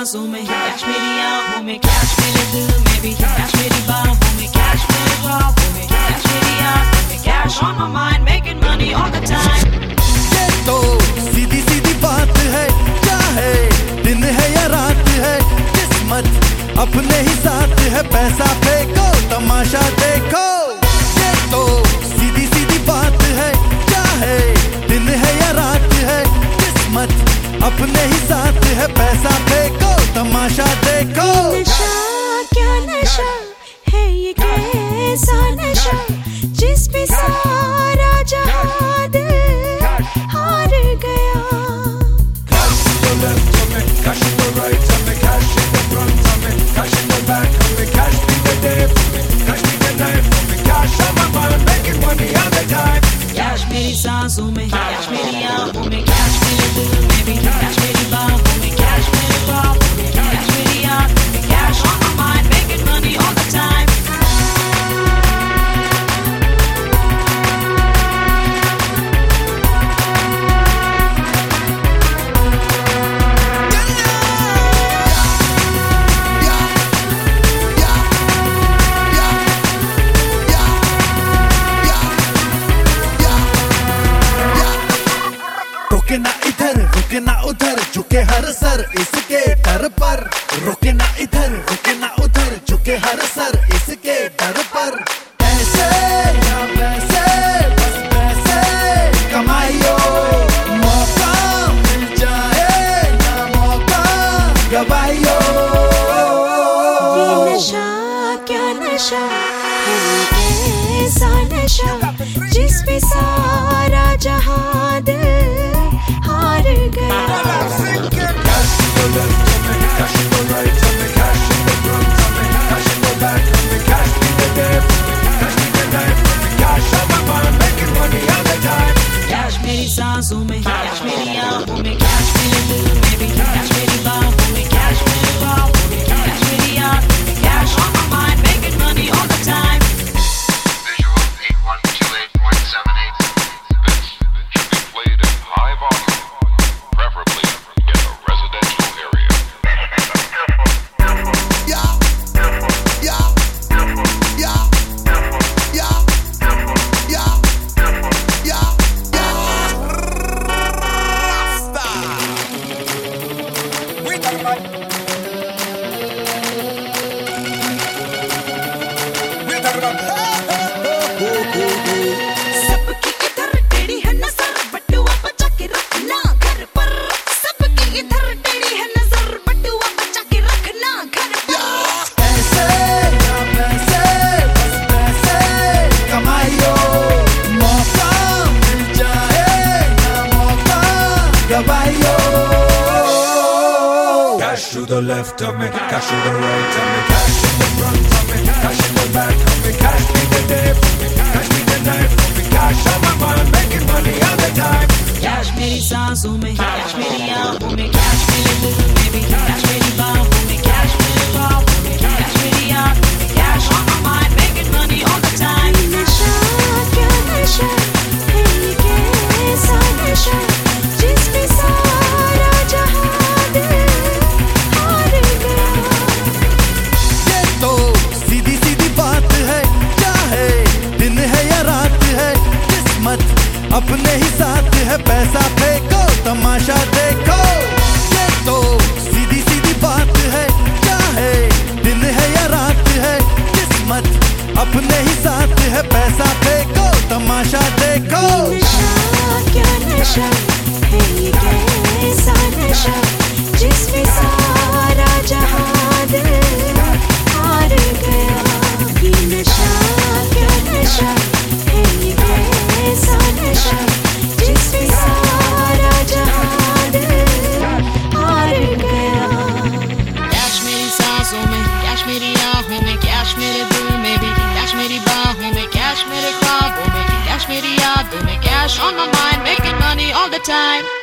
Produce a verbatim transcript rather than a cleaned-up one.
सांसों में, कैश मेरी आंखों में, कैश मेरे दिल में भी, कैश मेरी बाहों में, कैश मेरे ख्वाबों में, कैश मेरी आंखों में, cash on my mind, making money all the time. ये तो सीधी सीधी बात है, चाहे दिन है या रात है, किस्मत अपने ही साथ है, पैसा फेंको तमाशा देखो। ये तो सीधी सीधी बात है, चाहे दिन है या रात है, किस्मत अपने ही साथ है, पैसा फेंको तमाशा देखो। नशा क्या नशा है ये, कैसा नशा जिस पे सारा जहां दिल हार गया। Cash to the left of me, cash to the right of me, cash in the front of me, cash in the back of me, cash be the day for me, cash be the night for me, cash on my mind, making money all the time. Cash मेरी सांसों में, cash मेरी आंखों में, cash मेरे दिल में भी, cash मेरी बाहों में, cash मेरे ख्वाबों में, cash मेरी आंखों में, cash on my mind, making money all the time. रुके ना इधर रुके ना उधर, झुके हर सर इसके डर पर। रुके ना इधर रुके ना उधर, झुके हर सर इसके डर पर। पैसे या पैसे, बस पैसे कमाइयो, मौका मिल जाए ना मौका गवाइयो। ये नशा क्या नशा है ये, कैसा नशा जिस पे सारा जहां दिल हार गया। Cash to the left of me, cash to the right of me, cash in the front of me, cash in the back of me, cash be the day for me, cash be the night for me, cash on my mind, making money all the time. Cash मेरी सांसों में, cash मेरी आंखों में, cash मेरे दिल में भी, cash मेरी बाहों में, cash मेरे ख्वाबों में, cash मेरी आंखों में, cash on my mind, making money all the time. Visual eight one two eight point seven eight. This should be played in high volume, preferably in a residential area. Yeah, yeah, yeah, yeah, yeah, yeah, yeah. We got it, man. We got it, man. सबकी इधर टेढ़ी है नजर, बटुआ बचा के रखना घर पर। सबकी इधर टेढ़ी है नजर, बटुआ बचा के रखना घर पर। पैसे या पैसे, बस पैसे कमाइयो, मौका मिल जाए ना मौका गवाइयो। Cash to the left of me, cash to the right of me, cash in the front of me, cash in the back of me, cash be the day for me, cash be the night for me, cash on my mind, making money all the time. Cash मेरी सांसों में, cash मेरी आंखों में, cash मेरे दिल में भी, cash मेरी बाहों में, cash मेरे ख्वाबों में, cash मेरी आंखों में, cash on my mind, making money all the time. नशा क्या नशा है ये, कैसा नशा जिस पे सारा जहां दिल हार गया। ये तो सीधी सीधी बात है, चाहे दिन है या रात है, किस्मत अपने ही साथ है, पैसा फेंको तमाशा देखो। ये तो सीधी सीधी बात है, चाहे दिन है या रात है, किस्मत अपने ही साथ है, पैसा फेंको तमाशा देखो। नशा क्या नशा है ये, कैसा नशा जिस पे सारा जहां दिल हार गया। ये नशा क्या नशा है ये, कैसा नशा जिस पे सारा जहां दिल हार गया। Cash मेरी सांसों में, cash मेरी आंखों में, cash मेरे दिल में भी, cash मेरी बाहों में, cash मेरे ख्वाबों में, cash मेरी यादों में, cash on my mind, making money all the time.